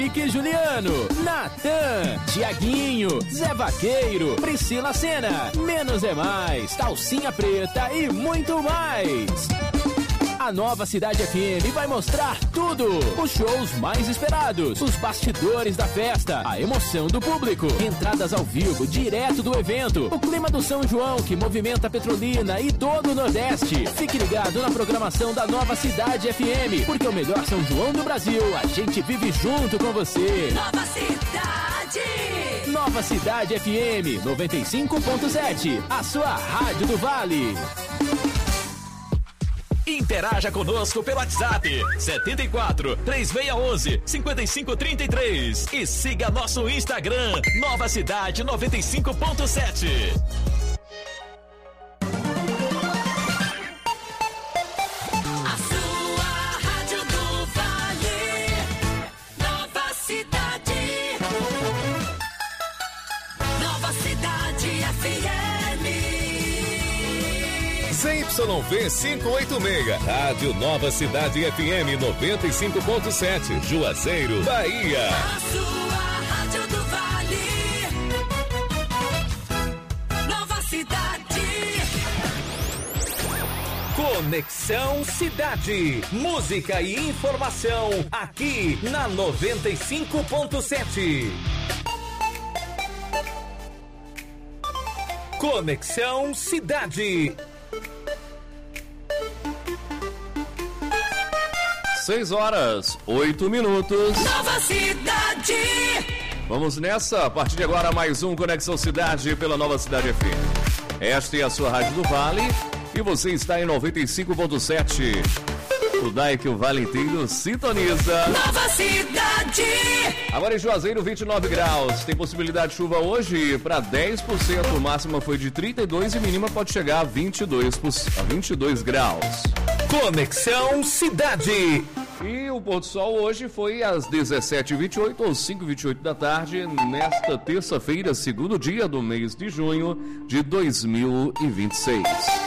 Henrique Juliano, Natan, Tiaguinho, Zé Vaqueiro, Priscila Sena, Menos é Mais, Calcinha Preta e muito mais. A Nova Cidade FM vai mostrar tudo. Os shows mais esperados, os bastidores da festa, a emoção do público, entradas ao vivo direto do evento, o clima do São João que movimenta Petrolina e todo o Nordeste. Fique ligado na programação da Nova Cidade FM, porque o melhor São João do Brasil a gente vive junto com você. Nova Cidade! Nova Cidade FM 95.7, a sua rádio do Vale. Interaja conosco pelo WhatsApp 74 3611 5533 e siga nosso Instagram Nova Cidade 95.7. A sua rádio do Vale, Nova Cidade. Nova Cidade FM. ZYV 586, Rádio Nova Cidade FM 95.7, Juazeiro, Bahia. A sua rádio do Vale, Nova Cidade. Conexão Cidade, música e informação aqui na 95.7. Conexão Cidade. 6h08. Nova Cidade. Vamos nessa, a partir de agora mais um Conexão Cidade pela Nova Cidade FM. Esta é a sua Rádio do Vale e você está em 95.7. O DAI que o Vale inteiro sintoniza. Nova Cidade. Agora em Juazeiro, 29 graus. Tem possibilidade de chuva hoje para 10%. Máxima foi de 32 e mínima pode chegar a 22 graus. Conexão Cidade. E o pôr do sol hoje foi às 17h28 ou 5h28 da tarde, nesta terça-feira, segundo dia do mês de junho de 2026.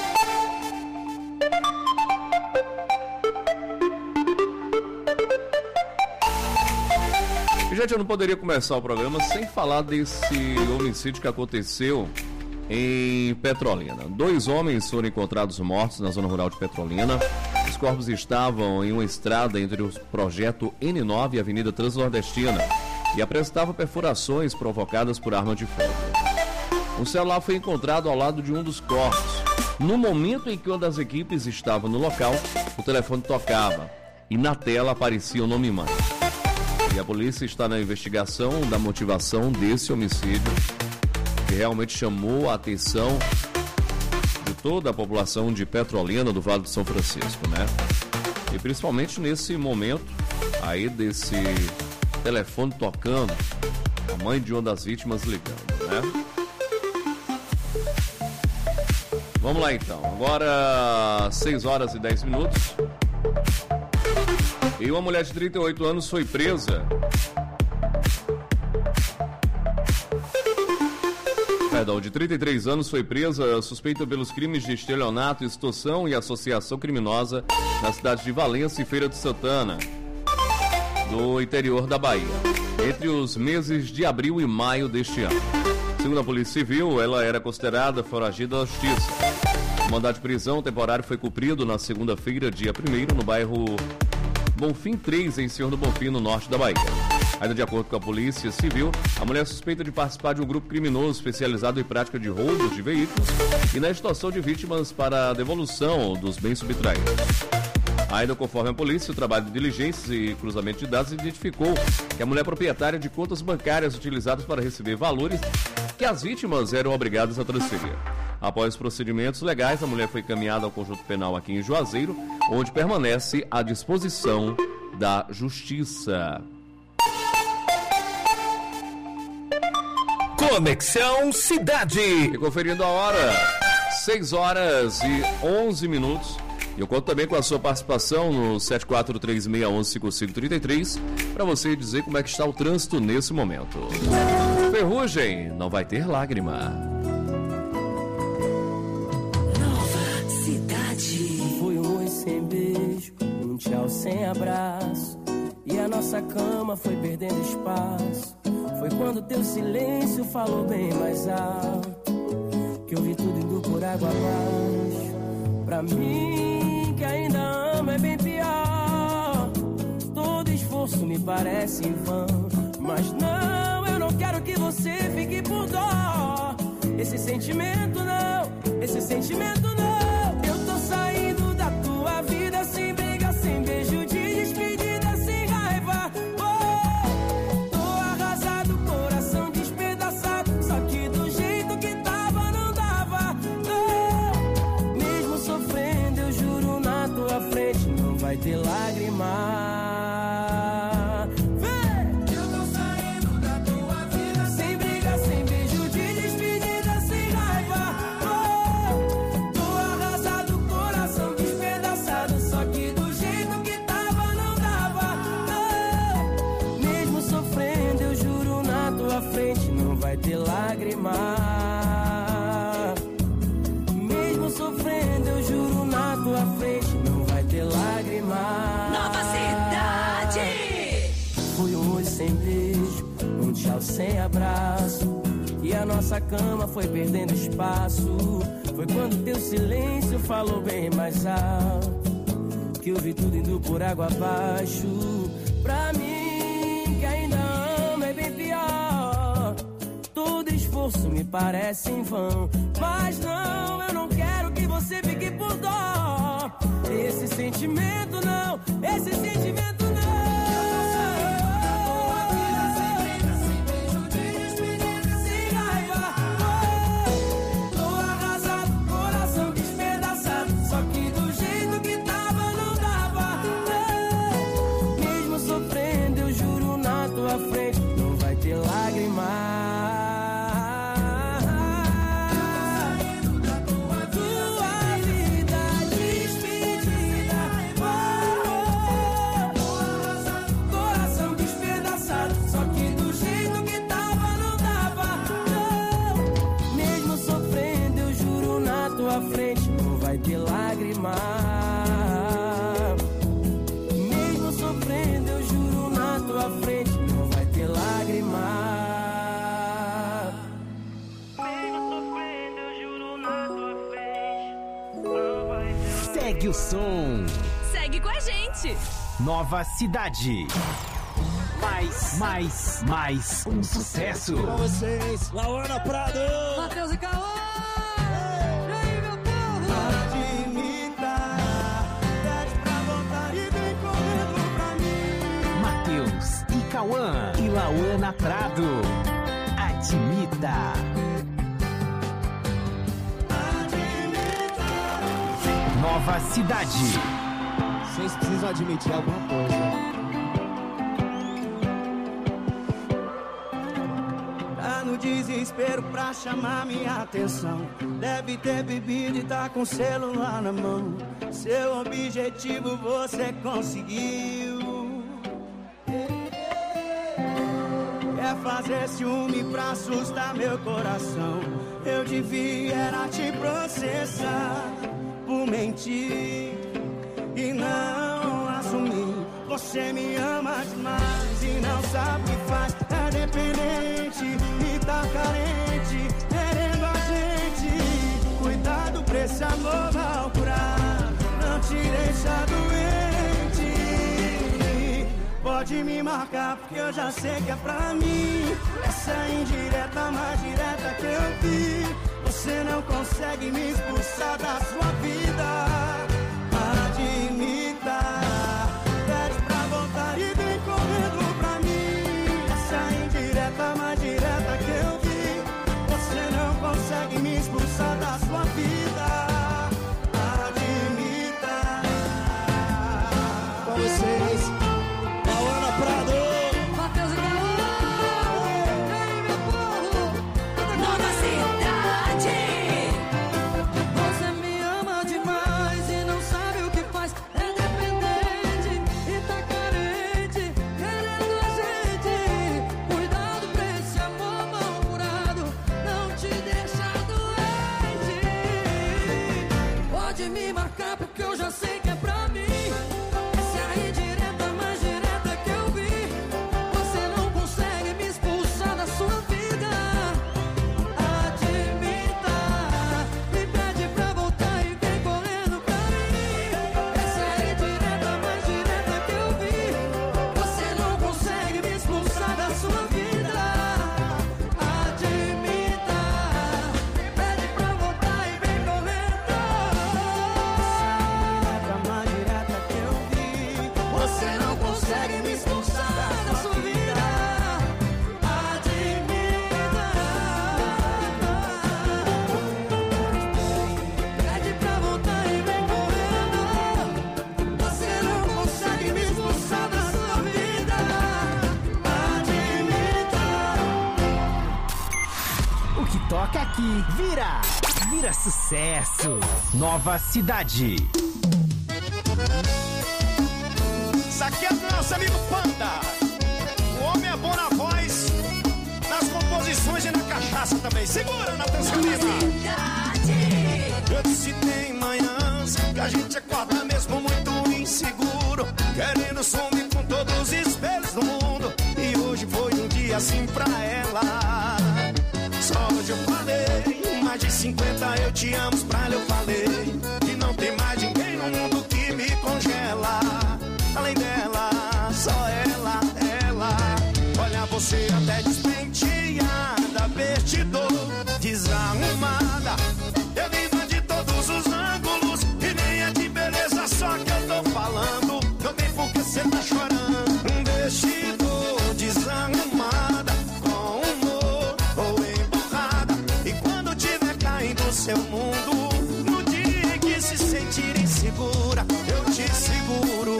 Gente, eu não poderia começar o programa sem falar desse homicídio que aconteceu em Petrolina. 2 homens foram encontrados mortos na zona rural de Petrolina. Os corpos estavam em uma estrada entre o projeto N9 e a Avenida Transnordestina e apresentavam perfurações provocadas por arma de fogo. Um celular foi encontrado ao lado de um dos corpos. No momento em que uma das equipes estava no local, o telefone tocava e na tela aparecia o nome mãe. E a polícia está na investigação da motivação desse homicídio, que realmente chamou a atenção de toda a população de Petrolina, do Vale do São Francisco, né? E principalmente nesse momento aí desse telefone tocando, a mãe de uma das vítimas ligando, né? Vamos lá então, agora 6h10. E uma mulher de 38 anos foi presa. De 33 anos foi presa, suspeita pelos crimes de estelionato, extorsão e associação criminosa na cidade de Valença e Feira de Santana, do interior da Bahia, entre os meses de abril e maio deste ano. Segundo a Polícia Civil, ela era considerada foragida da justiça. O mandado de prisão temporário foi cumprido na segunda-feira, dia 1º, no bairro Bonfim 3, em Senhor do Bonfim, no norte da Bahia. Ainda de acordo com a Polícia Civil, a mulher é suspeita de participar de um grupo criminoso especializado em prática de roubos de veículos e na extorsão de vítimas para a devolução dos bens subtraídos. Ainda conforme a polícia, o trabalho de diligências e cruzamento de dados identificou que a mulher é proprietária de contas bancárias utilizadas para receber valores que as vítimas eram obrigadas a transferir. Após os procedimentos legais, a mulher foi encaminhada ao conjunto penal aqui em Juazeiro, onde permanece à disposição da Justiça. Conexão Cidade. E conferindo a hora, 6h11. E eu conto também com a sua participação no 7436115533 para você dizer como é que está o trânsito nesse momento. Ferrugem, não vai ter lágrima. Nova Cidade. Foi um oi sem beijo, um tchau sem abraço. E a nossa cama foi perdendo espaço. Foi quando teu silêncio falou bem mais alto, que eu vi tudo indo por água abaixo. Pra mim, que ainda amo, é bem pior. Todo esforço me parece em vão. Mas não, eu não quero que você fique por dó. Esse sentimento não, esse sentimento não. Eu tô saindo da tua vida sem briga, sem beijo de despedida, sem raiva. Oh, tô arrasado, coração despedaçado. Só que do jeito que tava não dava. Não, mesmo sofrendo, eu juro na tua frente, não vai ter lágrima. De lágrima. Mesmo sofrendo, eu juro na tua frente, não vai ter lágrima. Nova Cidade. Foi um oi sem beijo, um tchau sem abraço, e a nossa cama foi perdendo espaço. Foi quando teu silêncio falou bem mais alto, que eu vi tudo indo por água abaixo. Pra mim, que ainda amo, é bem pior. Todo esforço me parece em vão. Mas não, eu não quero que você fique por dó. Esse sentimento não, esse sentimento não. Sem raiva. Oh, tô arrasado, coração despedaçado. Só que do jeito que tava não dava. Não. Mesmo sofrendo, eu juro na tua frente, não vai ter lágrima. Frente não vai ter lágrima. Mesmo sofrendo, eu juro na tua frente, não vai ter lágrima. Mesmo sofrendo, eu juro na tua frente, não vai ter lágrima. Segue o som. Segue com a gente. Nova Cidade. Mais um sucesso. Com vocês, Lauana Prado, Matheus e Cauã. Cauã e Lauana Prado. Admita. Nova Cidade. Vocês precisam admitir alguma coisa. Tá no desespero pra chamar minha atenção. Deve ter bebido e tá com o celular na mão. Seu objetivo você conseguiu. Quer fazer ciúme pra assustar meu coração. Eu devia era te processar por mentir e não assumir. Você me ama demais e não sabe o que faz. É dependente e tá carente, querendo a gente. Cuidado pra esse amor mal curar, não te deixa doente. Pode me marcar porque eu já sei que é pra mim. Essa é indireta, mais direta que eu vi. Você não consegue me expulsar da sua vida. Admita, pede pra voltar e vem correndo pra mim. Essa é indireta, mais direta que eu vi. Você não consegue me expulsar da sua vida. Admita. Com vocês, Lauana Prado, Matheus e Cauã. Ei, meu povo. Nova Cidade. Você me ama demais toca aqui, vira sucesso. Nova Cidade. Isso aqui é do nosso amigo Panda. O homem é bom na voz, nas composições e na cachaça também. Segura na atenção. Eu disse tem manhãs que a gente acorda mesmo muito inseguro, querendo sumir com todos os espelhos do mundo. E hoje foi um dia assim pra ela. Só hoje eu falei, mais de 50 eu te amo, pra ela eu falei que não tem mais ninguém no mundo que me congela. Além dela, só ela. Olha você até despenteada, vestidor, desarrumada. Eu vivo de todos os ângulos e nem é de beleza só que eu tô falando. Não tem por que cê tá chorando. Um vestidor, desarrumada, com humor ou emburrada. E quando tiver caindo seu mundo, no dia que se sentir insegura, eu te seguro.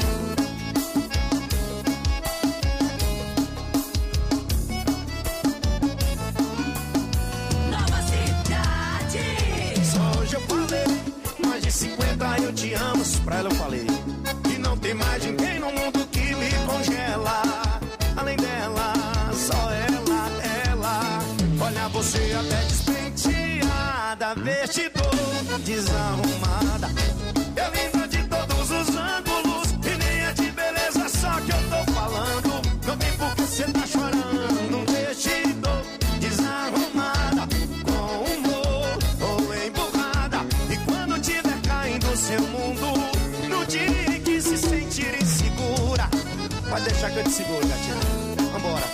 De 50 eu te amo, pra ela eu falei que não tem mais ninguém no mundo que me congela. Além dela, só ela. Olha você até despenteada, vestidor, desarrumada. Eu lindo de todos os ângulos e nem é de beleza só que eu tô falando. Não tem por que cê tá chorando. Um vestidor, desarrumada, com humor ou emburrada. E quando tiver caindo seu mundo, no dia que se sentir insegura, pode deixar que eu te seguro, gatinha. Vambora.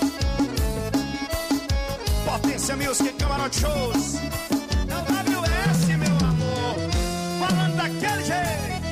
Potência Music, Camarote Shows. É o WS, meu amor. Falando daquele jeito.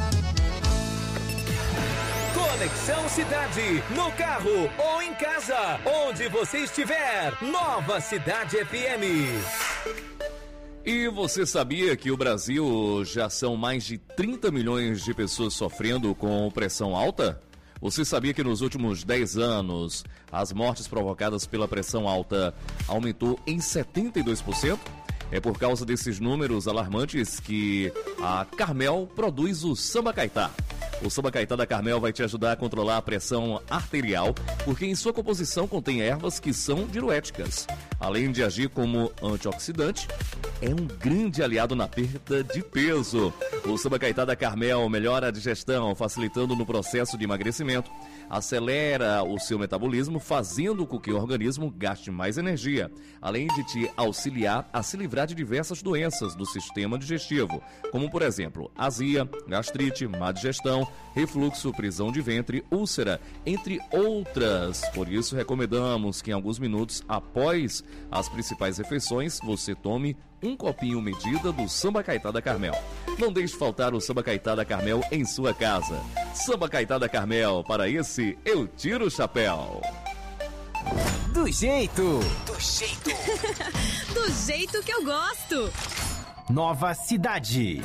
Conexão Cidade, no carro ou em casa, onde você estiver. Nova Cidade FM. E você sabia que o Brasil já são mais de 30 milhões de pessoas sofrendo com pressão alta? Você sabia que nos últimos 10 anos as mortes provocadas pela pressão alta aumentou em 72%? É por causa desses números alarmantes que a Carmel produz o Samba Caetá. O Samba Caetá da Carmel vai te ajudar a controlar a pressão arterial, porque em sua composição contém ervas que são diuréticas. Além de agir como antioxidante, é um grande aliado na perda de peso. O Samba Caetá da Carmel melhora a digestão, facilitando no processo de emagrecimento. Acelera o seu metabolismo, fazendo com que o organismo gaste mais energia, além de te auxiliar a se livrar de diversas doenças do sistema digestivo, como por exemplo, azia, gastrite, má digestão, refluxo, prisão de ventre, úlcera, entre outras. Por isso, recomendamos que em alguns minutos após as principais refeições, você tome um copinho medida do Samba Caetá da Carmel. Não deixe faltar o Samba Caetá da Carmel em sua casa. Samba Caetá da Carmel, para esse eu tiro o chapéu. Do jeito Do jeito que eu gosto. Nova Cidade.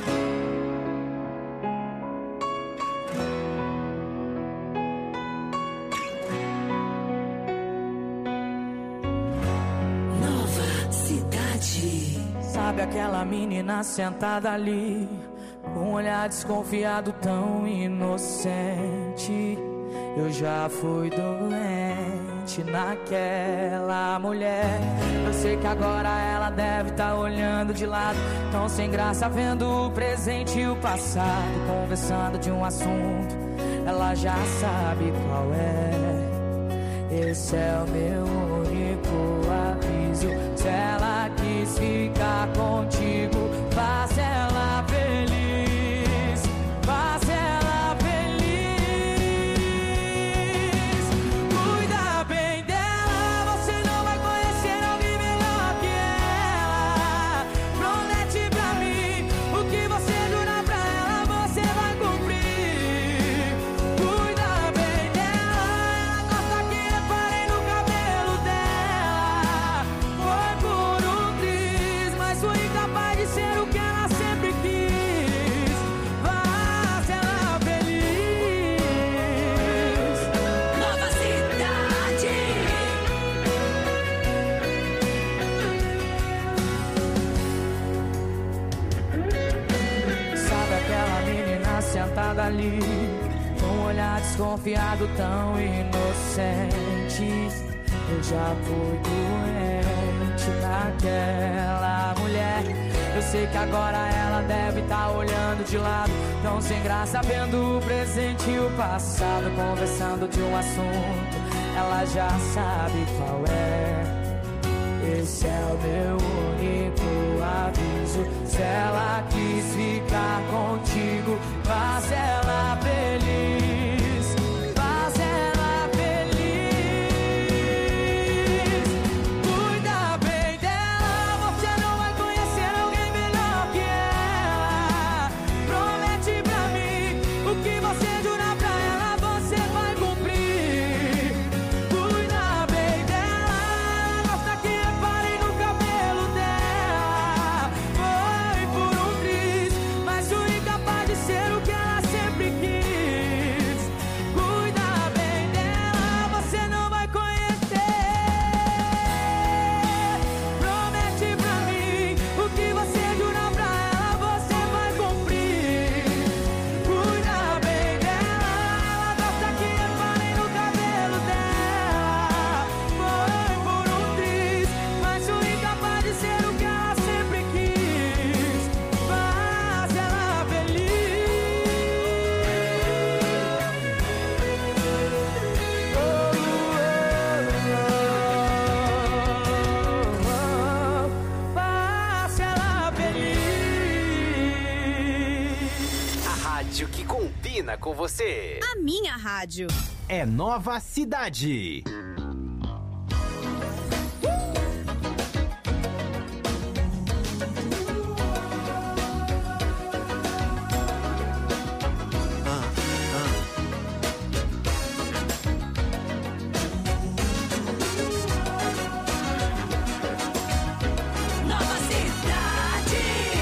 Nova Cidade. Sabe aquela menina sentada ali, com um olhar desconfiado tão inocente? Eu já fui doente naquela mulher. Eu sei que agora ela deve estar olhando de lado, tão sem graça, vendo o presente e o passado, conversando de um assunto, ela já sabe qual é. Esse é o meu único aviso. Se ela quis ficar contigo, faça ela feliz, faça ela feliz. Cuida bem dela, você não vai conhecer alguém melhor que ela. Promete pra mim, o que você jurar pra ela, você vai cumprir. Cuida bem dela, ela gosta que reparem no cabelo dela. Foi por um triz ali, com um olhar desconfiado tão inocente. Eu já fui doente naquela mulher. Eu sei que agora ela deve estar olhando de lado, tão sem graça, vendo o presente e o passado, conversando de um assunto, ela já sabe qual é. Esse é o meu único aviso. Se ela quis ficar contigo, faz ela feliz, faz ela feliz. Cuida bem dela, você não vai conhecer alguém melhor que ela. Promete pra mim, o que você jurar pra ela, você vai cumprir. Cuida bem dela, gosta que reparem no cabelo dela. Foi por um triz, mas fui incapaz de ser o que ela sempre quis. Cuida bem dela, você não vai conhecer. Promete pra mim, o que você jurar pra ela, você vai cumprir. Cuida bem dela, ela gosta que reparem no cabelo dela. Foi por um triz, mas fui incapaz de ser o que ela sempre quis. Faz ela faz ela feliz. A rádio que combina com você. A minha rádio. É Nova Cidade. Nova Cidade.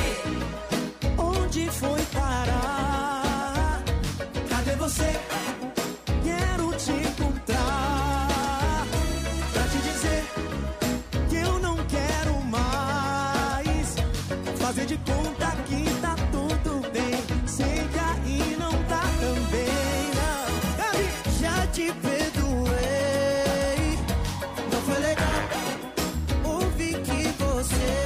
Onde foi parar? Cadê você? Quero te encontrar pra te dizer que eu não quero mais fazer de conta que tá tudo bem. Sei que aí não tá também, não. Já te perdoei, não foi legal. Ouvi que você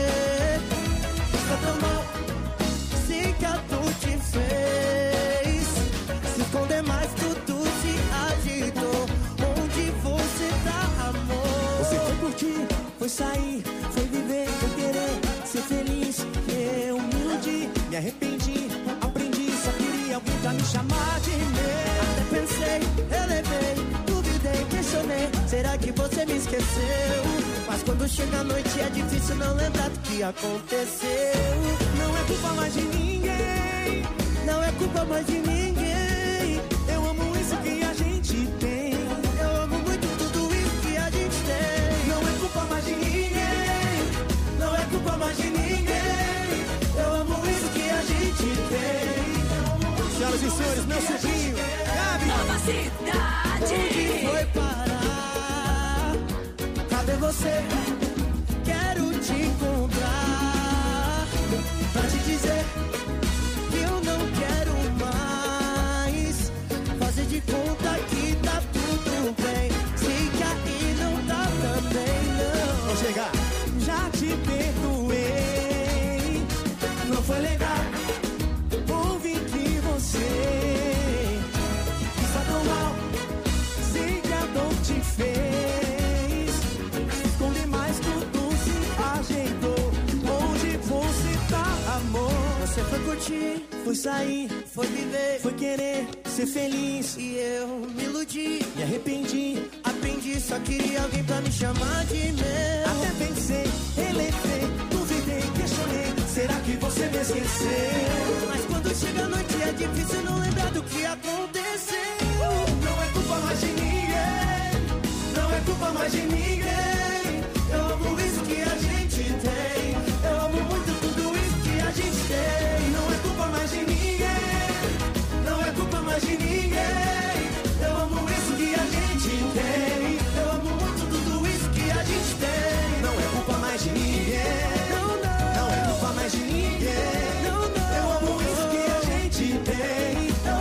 está tão mal. Sei que a dor te fez se esconder mais, tudo se agitou. Onde você tá, amor? Você foi curtir, foi sair, foi viver, foi querer ser feliz. Eu me iludi, me arrependi, aprendi, só queria alguém pra me chamar de meu. Até pensei, relevei, duvidei, questionei, será que você me esqueceu? Mas quando chega a noite é difícil não lembrar do que aconteceu. Não é culpa mais de ninguém, não é culpa mais de ninguém. Eu amo isso que a gente tem, eu amo muito tudo isso que a gente tem. Não é culpa mais de ninguém, não é culpa mais de ninguém. Eu amo isso que a gente tem. Senhoras e senhores, meu sobrinho, Gabi. Nova Cidade. Onde foi parar? Cadê você? Quero te encontrar pra te dizer que eu não quero mais fazer de conta que tá tudo bem. Sei que aí não tá também, não. Vou chegar. Já te perdoei, não foi legal. Ouvi que você está tão mal. Sei que a dor te fez esconder mais, tudo se ajeitou. Onde você tá, amor? Você foi curtir, foi sair, foi viver, foi querer ser feliz. E eu me iludi, me arrependi, aprendi, só queria alguém pra me chamar de meu. Até pensei, relevei, duvidei, questionei, será que você me esqueceu? Mas quando chega a noite é difícil não lembrar do que aconteceu. Não é culpa mais de ninguém, não é culpa mais de ninguém. Eu amo isso que a gente tem, eu amo muito tudo isso que a gente tem. Não é culpa mais de ninguém, não é culpa mais de ninguém. Eu amo isso que a gente tem, eu amo muito tudo isso que a gente tem. Não é culpa mais de ninguém, não é culpa mais de ninguém. Eu amo isso que a gente tem, eu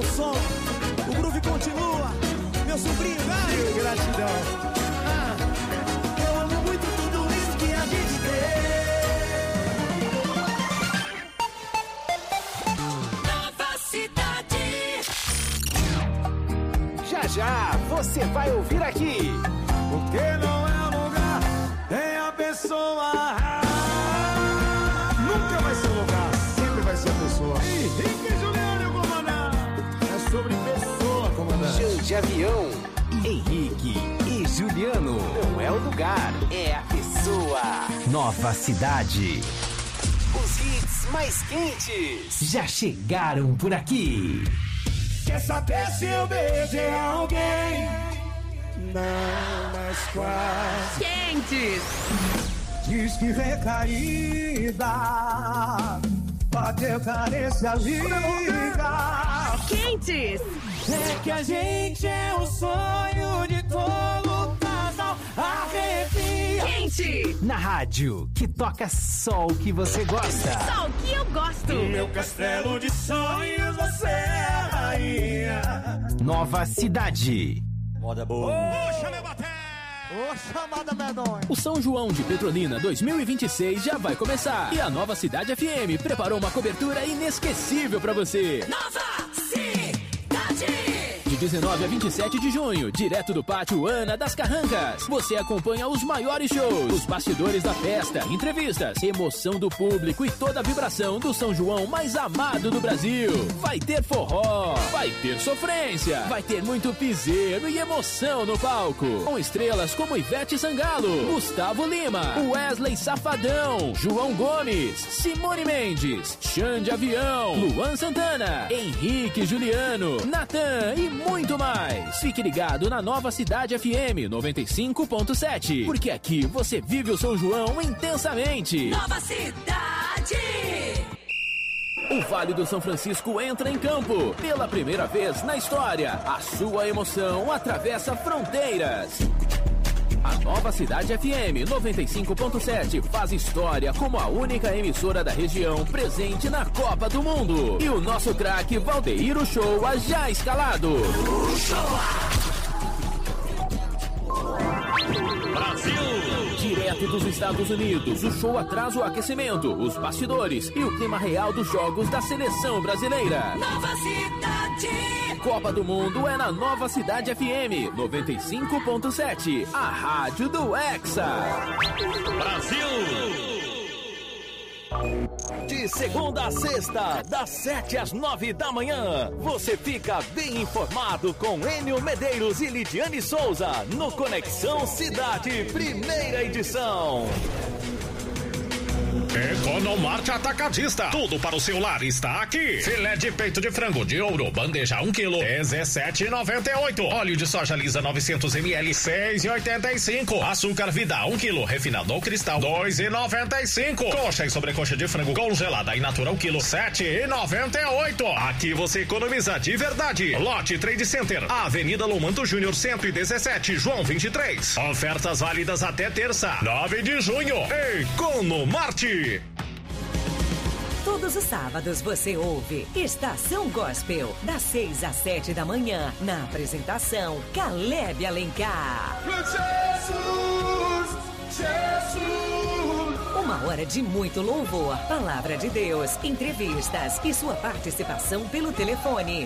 meu som. O groove continua. Meu sobrinho, velho. Gratidão. Eu amo muito tudo isso que a gente tem. Nova Cidade. Já já você vai ouvir aqui. Porque não é um lugar, tem a pessoa. Nunca vai ser um lugar, sempre vai ser a pessoa. Henrique e Juliano, comandante. É sobre pessoa, comandante. Show de avião. Henrique e Juliano. Não é o lugar, é a pessoa. Nova Cidade. Os hits mais quentes já chegaram por aqui. Quer saber se eu beijei alguém? Não, mas quase. Quentes. Diz que recaída, bateu carência, liga. Quentes. É que a gente é o sonho de todo casal. Arrepia. Quente. Na rádio que toca só o que você gosta. Só o que eu gosto. No meu castelo de sonhos você é a rainha. Nova Cidade. Moda boa. Ô, chamada medonha. O São João de Petrolina 2026 já vai começar. E a Nova Cidade FM preparou uma cobertura inesquecível pra você. Nova Cidade. De 19 a 27 de junho, direto do Pátio Ana das Carrancas, você acompanha os maiores shows, os bastidores da festa, entrevistas, emoção do público e toda a vibração do São João mais amado do Brasil. Vai ter forró, vai ter sofrência, vai ter muito piseiro e emoção no palco. Com estrelas como Ivete Sangalo, Gustavo Lima, Wesley Safadão, João Gomes, Simone Mendes, Xande Avião, Luan Santana, Henrique Juliano, Natan e muito mais. Fique ligado na Nova Cidade FM 95.7, porque aqui você vive o São João intensamente. Nova Cidade. O Vale do São Francisco entra em campo. Pela primeira vez na história, a sua emoção atravessa fronteiras. A Nova Cidade FM 95.7 faz história como a única emissora da região presente na Copa do Mundo. E o nosso craque Valdeir Uchoa já escalado. Brasil! Direto dos Estados Unidos, o show traz o aquecimento, os bastidores e o clima real dos jogos da seleção brasileira. Nova Cidade. Copa do Mundo é na Nova Cidade FM 95.7, a rádio do Hexa. Brasil! De segunda a sexta, das 7 às 9 da manhã, você fica bem informado com Enio Medeiros e Lidiane Souza no Conexão Cidade, primeira edição. Economarte Atacadista. Tudo para o seu lar está aqui. Filé de peito de frango de ouro, bandeja 1 kg, 17,98. Óleo de soja lisa 900 ml, 6,85. Açúcar Vida 1 kg, refinado ou cristal, 2,95. Coxa e sobrecoxa de frango congelada e natural quilo, 7,98. Aqui você economiza de verdade. Lote Trade Center, Avenida Lomanto Júnior 117, João 23. Ofertas válidas até terça, 9 de junho. Economarte. Todos os sábados você ouve Estação Gospel, das 6 às 7 da manhã, na apresentação Caleb Alencar. Jesus, Jesus. Uma hora de muito louvor, palavra de Deus, entrevistas e sua participação pelo telefone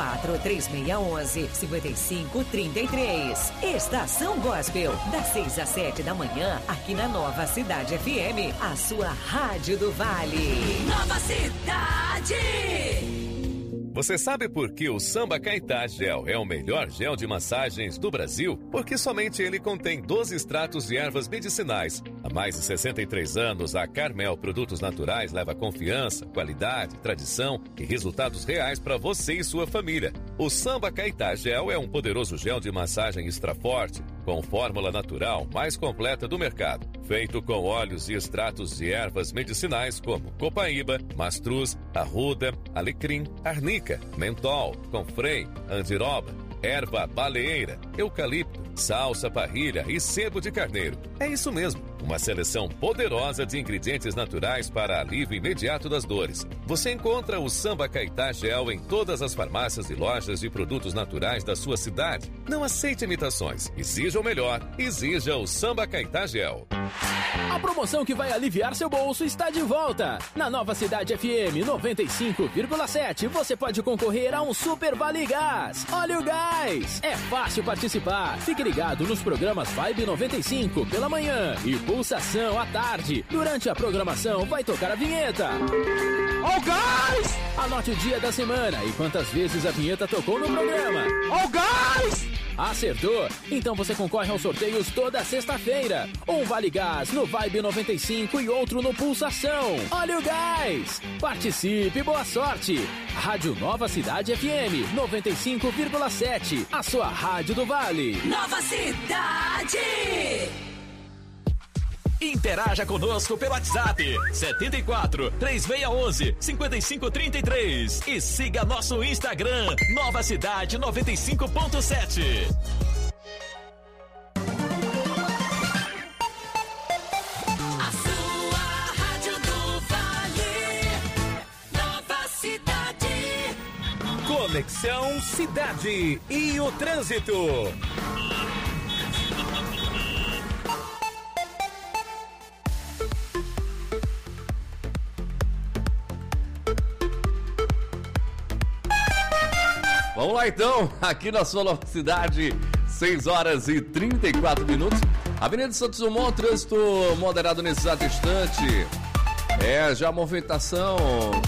74-3611-5533. Estação Gospel, das 6 às 7 da manhã, aqui na Nova Cidade FM, a sua rádio do Vale. Nova Cidade. Você sabe por que o Samba Caetá Gel é o melhor gel de massagens do Brasil? Porque somente ele contém 12 extratos de ervas medicinais. Há mais de 63 anos, a Carmel Produtos Naturais leva confiança, qualidade, tradição e resultados reais para você e sua família. O Samba Caetá Gel é um poderoso gel de massagem extra forte, com fórmula natural mais completa do mercado. Feito com óleos e extratos de ervas medicinais como copaíba, mastruz, arruda, alecrim, arnica, mentol, confrei, andiroba, erva baleeira, eucalipto, salsa parrilha e sebo de carneiro. É isso mesmo, uma seleção poderosa de ingredientes naturais para alívio imediato das dores. Você encontra o Sambacaitá Gel em todas as farmácias e lojas de produtos naturais da sua cidade. Não aceite imitações, exija o melhor, exija o Sambacaitá Gel. A promoção que vai aliviar seu bolso está de volta. Na Nova Cidade FM 95,7 você pode concorrer a um Super Vale Gás. Olha o gás! É fácil participar. Fique ligado nos programas Vibe 95 pela manhã e Pulsação à tarde. Durante a programação vai tocar a vinheta. Ó o gás! Anote o dia da semana e quantas vezes a vinheta tocou no programa. Ó o gás! Acertou? Então você concorre aos sorteios toda sexta-feira. Um Vale Gás no Vibe 95 e outro no Pulsação. Olha o gás! Participe, boa sorte! Rádio Nova Cidade FM 95,7. A sua rádio do Vale. Nova Cidade! Interaja conosco pelo WhatsApp 74 3611 5533 e siga nosso Instagram Nova Cidade 95.7. A sua rádio do Vale, Nova Cidade. Conexão Cidade e o trânsito. Vamos lá então, aqui na sua Nova Cidade, 6 horas e 34 minutos. Avenida Santos Dumont, trânsito moderado nesse exato instante. Já a movimentação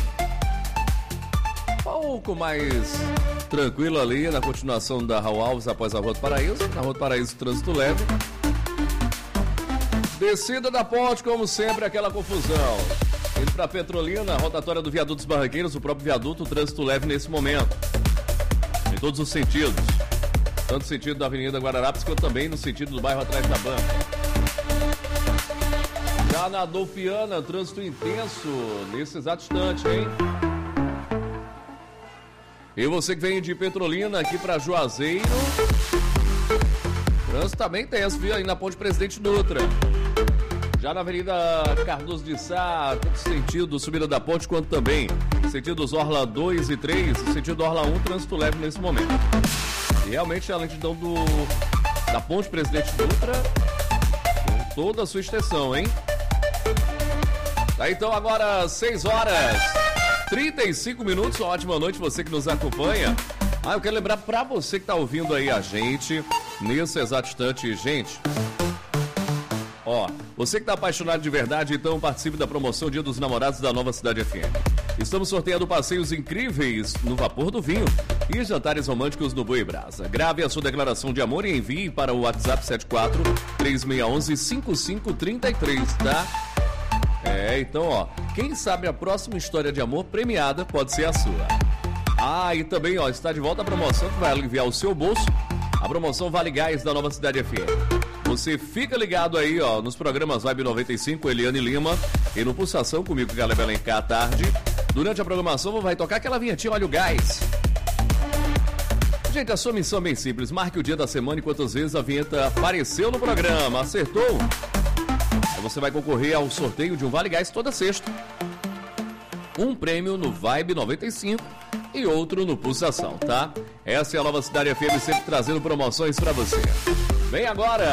um pouco mais tranquilo ali na continuação da Raul Alves após a Rua do Paraíso. Na Rua do Paraíso, trânsito leve. Descida da ponte, como sempre, aquela confusão. Indo para Petrolina, rotatória do Viaduto dos Barranqueiros, o próprio viaduto, trânsito leve nesse momento. Em todos os sentidos. Tanto no sentido da Avenida Guararapes, quanto também no sentido do bairro atrás da banca. Já na Adolfiana, trânsito intenso nesse exato instante, hein? E você que vem de Petrolina aqui para Juazeiro, trânsito também tenso, viu? Aí na Ponte Presidente Dutra. Já na Avenida Cardoso de Sá, tanto sentido subida da ponte, quanto também sentidos Orla 2 e 3, sentido Orla 1, trânsito leve nesse momento. E realmente a lentidão da Ponte Presidente Dutra, com toda a sua extensão, hein? Tá, então agora 6 horas 35 minutos, uma ótima noite você que nos acompanha. Eu quero lembrar pra você que tá ouvindo aí a gente, nesse exato instante, gente... Você que está apaixonado de verdade, então participe da promoção Dia dos Namorados da Nova Cidade FM. Estamos sorteando passeios incríveis no Vapor do Vinho e jantares românticos no Boi Brasa. Grave a sua declaração de amor e envie para o WhatsApp 74 3611 5533, tá? Então, quem sabe a próxima história de amor premiada pode ser a sua. E também, está de volta a promoção que vai aliviar o seu bolso. A promoção Vale Gás da Nova Cidade FM. Você fica ligado aí, nos programas Vibe 95, Eliane Lima, e no Pulsação comigo, Galera Alencar, à tarde. Durante a programação vai tocar aquela vinhetinha, olha o gás. Gente, a sua missão é bem simples. Marque o dia da semana e quantas vezes a vinheta apareceu no programa. Acertou? Aí você vai concorrer ao sorteio de um Vale Gás toda sexta. Um prêmio no Vibe 95 e outro no Pulsação, tá? Essa é a Nova Cidade FM, sempre trazendo promoções pra você. Vem agora,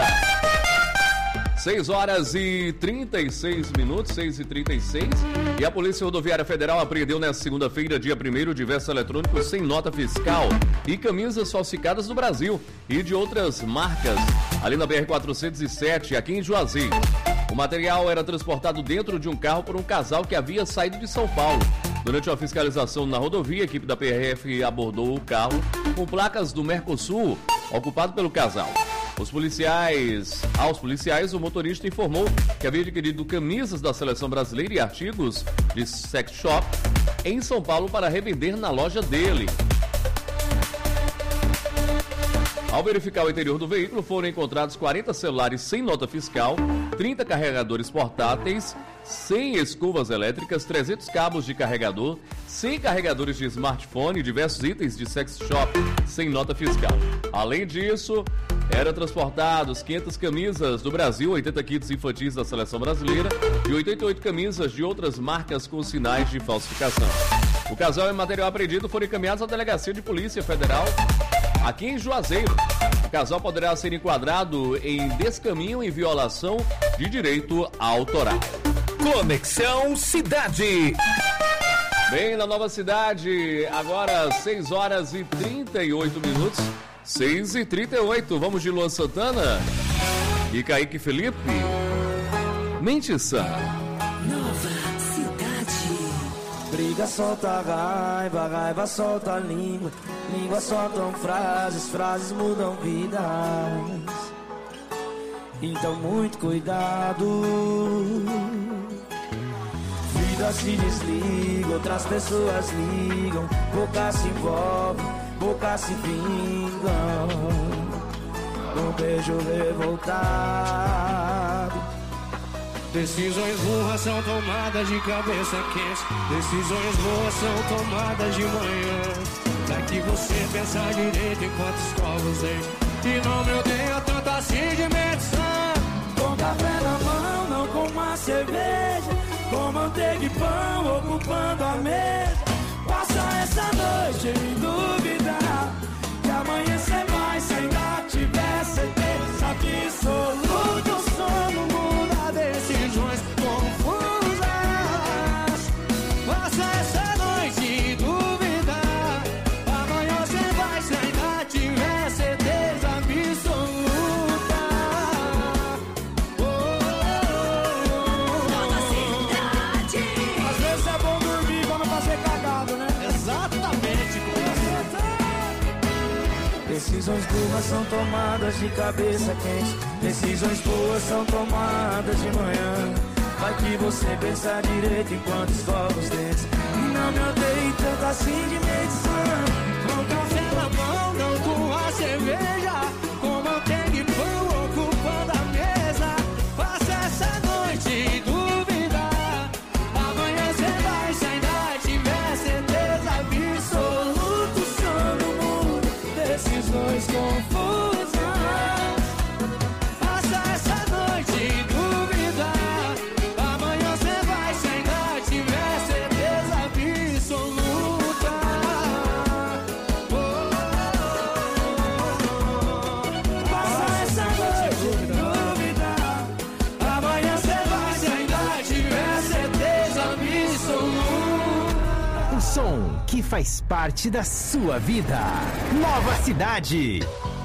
6 horas e 36 minutos, 6 e 36, e a Polícia Rodoviária Federal apreendeu nesta segunda-feira, dia 1º, diversos eletrônicos sem nota fiscal e camisas falsificadas do Brasil e de outras marcas, ali na BR-407, aqui em Juazeiro. O material era transportado dentro de um carro por um casal que havia saído de São Paulo. Durante uma fiscalização na rodovia, a equipe da PRF abordou o carro com placas do Mercosul, ocupado pelo casal. Aos policiais, o motorista informou que havia adquirido camisas da seleção brasileira e artigos de sex shop em São Paulo para revender na loja dele. Ao verificar o interior do veículo, foram encontrados 40 celulares sem nota fiscal, 30 carregadores portáteis, 100 escovas elétricas, 300 cabos de carregador, 100 carregadores de smartphone e diversos itens de sex shop sem nota fiscal. Além disso, eram transportados 500 camisas do Brasil, 80 kits infantis da seleção brasileira e 88 camisas de outras marcas com sinais de falsificação. O casal e o material apreendido foram encaminhados à Delegacia de Polícia Federal aqui em Juazeiro. O casal poderá ser enquadrado em descaminho e violação de direito autoral. Conexão Cidade. Bem, na Nova Cidade, agora 6 horas e 38 minutos. 6h38, vamos de Luan Santana e Kaique Felipe. Mente Sã. Nova Cidade. Briga solta raiva, raiva solta língua, língua soltam frases, frases mudam vidas. Então muito cuidado. Vida se desliga, outras pessoas ligam, boca se envolve, boca se vingam. Um beijo revoltado. Decisões burras são tomadas de cabeça quente. Decisões boas são tomadas de manhã. Daqui você pensar direito enquanto escova os dentes. E não me odeia tanto assim de medição. Com café na mão, não com uma cerveja, com manteiga e pão ocupando a mesa. Passa essa noite em dúvida, que amanhã cê vai, se ainda tiver certeza absoluta. O sono muda, Decisões confusas. Passa essa noite em dúvida, amanhã cê vai, se ainda tiver certeza absoluta. Nova Cidade. Às vezes é bom dormir pra não fazer cagado, né? Exatamente. Decisões burras são tomadas de cabeça quente. Decisões boas são tomadas de manhã. Vai que você pensa direito enquanto escova os dentes. E não me odeie tanto assim de medição. Com café na mão, não com a cerveja, com manteiga e pão ocupando a mesa. Passa essa noite em dúvida, amanhã cê vai, se ainda tiver certeza absoluta. O sono muda, decisões confusas. Passa essa noite em dúvida, amanhã cê vai, se ainda tiver certeza absoluta. Passa essa noite em dúvida, amanhã cê vai, se ainda tiver certeza absoluta. O som que faz parte da sua vida. Nova Cidade.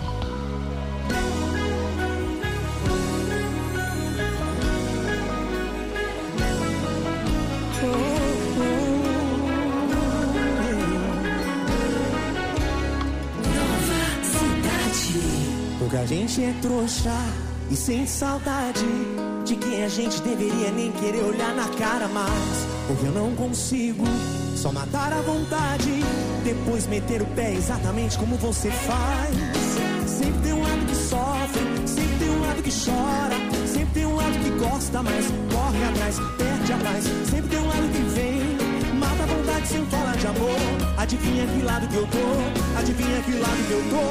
Nova Cidade. Porque a gente é trouxa e sem saudade de quem a gente deveria nem querer olhar na cara mais. Porque eu não consigo só matar a vontade, depois meter o pé exatamente como você faz. Sempre tem um lado que sofre, sempre tem um lado que chora, sempre tem um lado que gosta, mas corre atrás, perde a paz. Sempre tem um lado que vem, mata a vontade sem falar de amor. Adivinha que lado que eu tô, adivinha que lado que eu tô.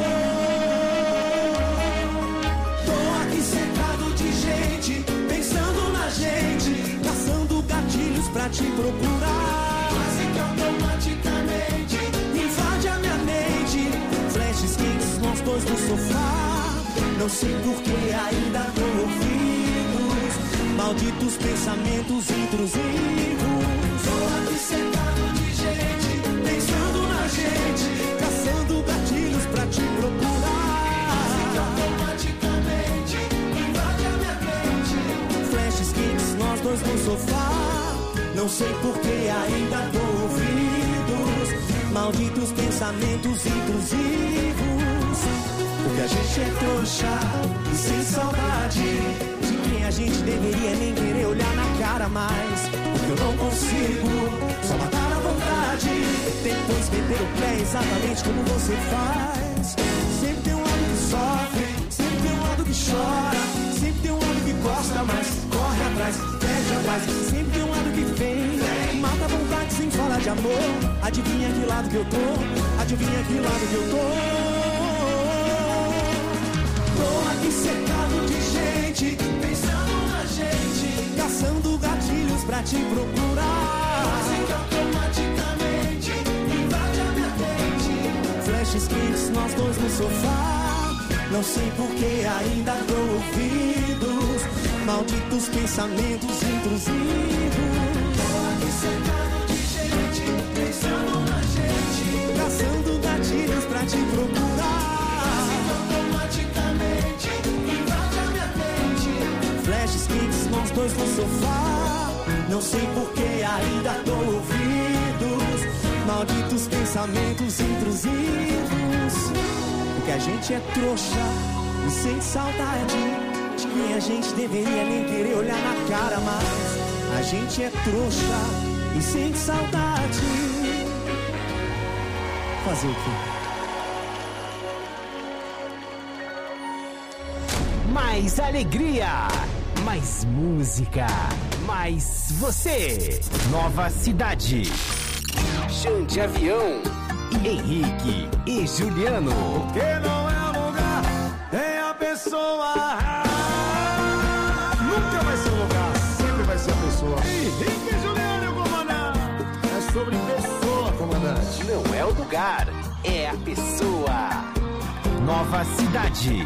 Tô aqui cercado de gente, pensando na gente, caçando gatilhos pra te procurar. Quase que automaticamente invade a minha mente, flashes quentes, nós dois no sofá. Não sei por que ainda tô ouvidos malditos pensamentos intrusivos. Tô aqui cercado de gente, pensando na gente, caçando gatilhos pra te procurar. Quase que automaticamente invade a minha mente, flashes quentes, nós dois no sofá. Não sei por que ainda tô ouvidos malditos pensamentos intrusivos. Porque a gente é trouxa e sem saudade de quem a gente deveria nem querer olhar na cara mais. Porque eu não consigo só matar a vontade, depois meter o pé exatamente como você faz. Sempre tem um lado que que chora. Sempre tem um lado que gosta, mas corre atrás, perde a paz. Sempre tem um lado que vem, mata a vontade sem falar de amor. Adivinha que lado que eu tô? Adivinha que lado que eu tô? Tô aqui cercado de gente, pensando na gente, caçando gatilhos pra te procurar. Quase que automaticamente invade a minha mente. Flashes quentes, nós dois no sofá. Não sei por que ainda dou ouvidos, malditos pensamentos intrusivos. Tô aqui cercado de gente, pensando na gente, caçando gatilhos pra te procurar. Automaticamente invade a minha mente. Flashes quentes, nós dois no sofá. Não sei por que ainda dou ouvidos, malditos pensamentos intrusivos. Porque a gente é trouxa e sente saudade de quem a gente deveria nem querer olhar na cara mais. A gente é trouxa e sente saudade. Fazer o quê? Mais alegria, mais música, mais você. Nova Cidade. Chão de Avião. Henrique e Juliano. Porque não é lugar, é a pessoa. Nunca vai ser o lugar, sempre vai ser a pessoa. Henrique e Juliano, comandante. É sobre pessoa, comandante. Não é o lugar, é a pessoa. Nova Cidade.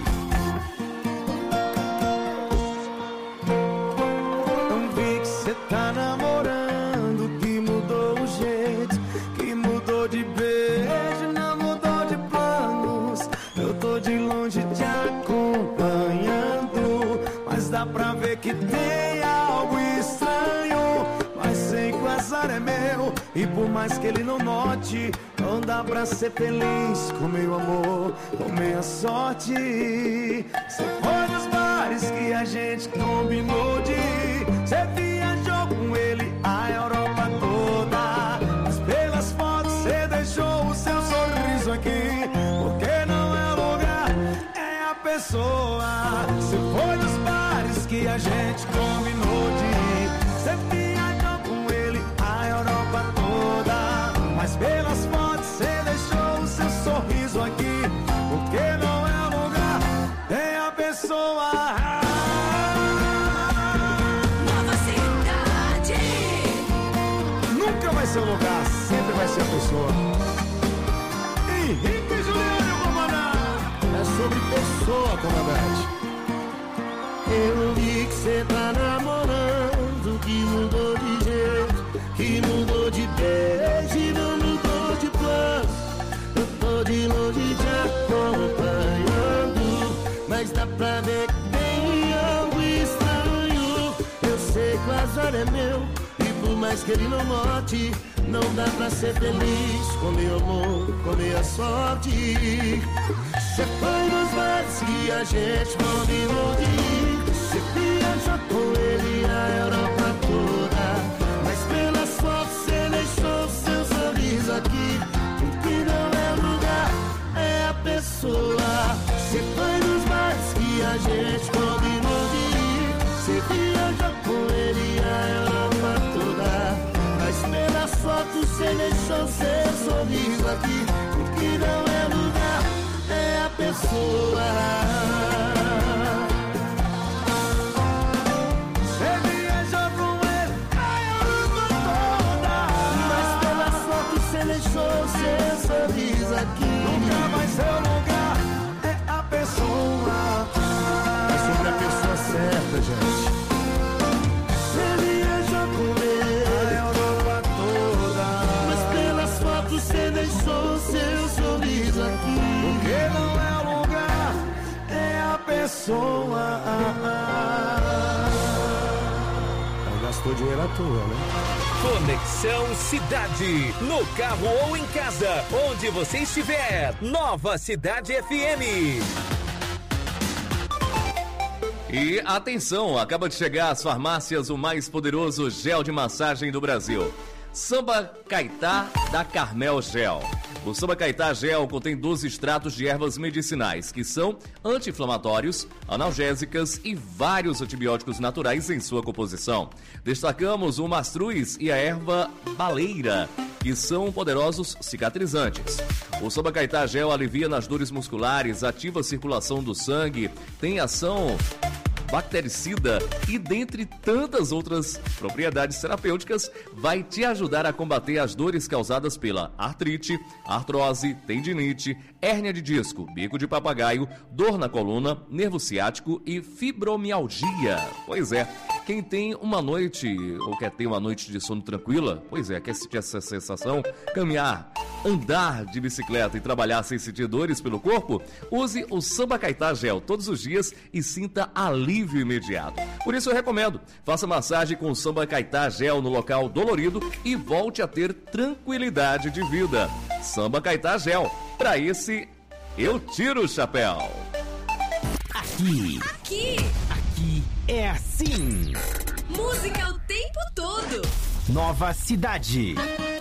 Não vi que cê tá namorando, que mudou o jeito, que mudou de beijo, não mudou de planos. Eu tô de longe te acompanhando, mas dá pra ver que tem algo estranho. Mas sei que o azar é meu, e por mais que ele não note, não dá pra ser feliz com meu amor, com minha sorte. Cê foi nos bares que a gente combinou de ir, cê viajou com ele a Europa toda, mas pelas fotos cê deixou o seu sorriso aqui. Porque não é lugar, é a pessoa. Cê foi nos bares que a gente combinou de ir, cê viajou com ele a Europa toda, mas pelas fotos cê deixou o seu sorriso aqui. Porque não é lugar, é a pessoa. Nova Cidade. Nunca vai ser o lugar, sempre vai ser a pessoa. Henrique e Juliano, comandante. É sobre pessoa, comandante. Eu vi que cê tá namorando, que mudou de jeito, que mudou de beijo e não mudou de plano. Eu tô de longe te acompanhando, mas dá pra ver que tem algo estranho. Eu sei que o azar é meu, e por mais que ele não note, não dá pra ser feliz com meu amor, com minha sorte. Cê foi nos bares que a gente combinou de ir, cê viajou com ele a Europa toda, mas pelas fotos cê deixou seu sorriso aqui. O que não é lugar, é a pessoa. Cê foi nos bares que a gente combinou de ir, cê viajou com ele a Europa toda, mas pelas fotos cê deixou seu sorriso aqui. O que não é lugar, é a pessoa. Cê viajou com ele a Europa toda, mas pelas fotos cê deixou seu sorriso aqui. Nunca vai ser o lugar, é a pessoa. É sobre a pessoa certa, gente. Cê viajou com ele a Europa toda, mas pelas fotos cê deixou seu sorriso aqui. Porque não é o lugar, é a pessoa. Gastou dinheiro à toa, né? Conexão Cidade. No carro ou em casa, onde você estiver. Nova Cidade FM. E atenção, acaba de chegar às farmácias o mais poderoso gel de massagem do Brasil. Samba Caetá da Carmel Gel. O Samba Caetá Gel contém 12 extratos de ervas medicinais, que são anti-inflamatórios, analgésicas e vários antibióticos naturais em sua composição. Destacamos o mastruz e a erva baleira, que são poderosos cicatrizantes. O Samba Caetá Gel alivia nas dores musculares, ativa a circulação do sangue, tem ação bactericida e dentre tantas outras propriedades terapêuticas, vai te ajudar a combater as dores causadas pela artrite, artrose, tendinite, hérnia de disco, bico de papagaio, dor na coluna, nervo ciático e fibromialgia. Pois é, quem tem uma noite ou quer ter uma noite de sono tranquila, pois é, quer sentir essa sensação, caminhar, andar de bicicleta e trabalhar sem sentir dores pelo corpo, use o Samba Caetá Gel todos os dias e sinta alívio imediato. Por isso eu recomendo, faça massagem com o Samba Caetá Gel no local dolorido e volte a ter tranquilidade de vida. Samba Caetá Gel, pra esse eu tiro o chapéu. Aqui é assim. Música o tempo todo. Nova Cidade.